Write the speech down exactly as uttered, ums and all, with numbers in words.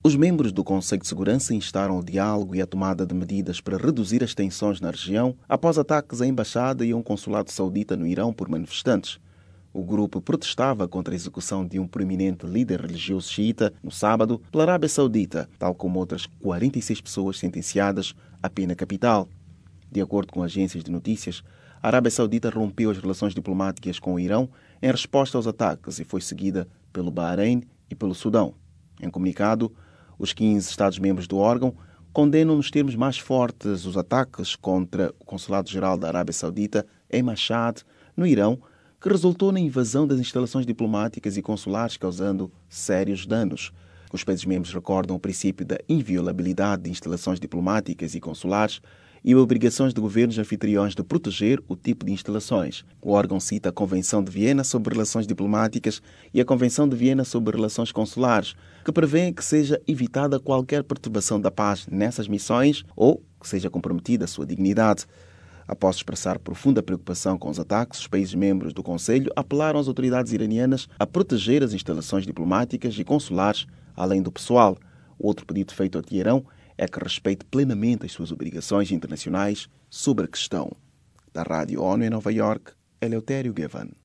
Os membros do Conselho de Segurança instaram o diálogo e a tomada de medidas para reduzir as tensões na região após ataques à embaixada e a um consulado saudita no Irão por manifestantes. O grupo protestava contra a execução de um proeminente líder religioso xiita no sábado pela Arábia Saudita, tal como outras quarenta e seis pessoas sentenciadas à pena capital. De acordo com agências de notícias, a Arábia Saudita rompeu as relações diplomáticas com o Irão em resposta aos ataques e foi seguida pelo Bahrein e pelo Sudão. Em comunicado, os quinze Estados-membros do órgão condenam nos termos mais fortes os ataques contra o Consulado-Geral da Arábia Saudita em Mashhad, no Irão, que resultou na invasão das instalações diplomáticas e consulares, causando sérios danos. Os países-membros recordam o princípio da inviolabilidade de instalações diplomáticas e consulares e obrigações de governos anfitriões de proteger o tipo de instalações. O órgão cita a Convenção de Viena sobre Relações Diplomáticas e a Convenção de Viena sobre Relações Consulares, que prevêem que seja evitada qualquer perturbação da paz nessas missões ou que seja comprometida a sua dignidade. Após expressar profunda preocupação com os ataques, os países-membros do Conselho apelaram às autoridades iranianas a proteger as instalações diplomáticas e consulares, além do pessoal. O outro pedido feito ao Teherão é que respeite plenamente as suas obrigações internacionais sobre a questão. Da Rádio ONU em Nova Iorque, Eleutério Gavan.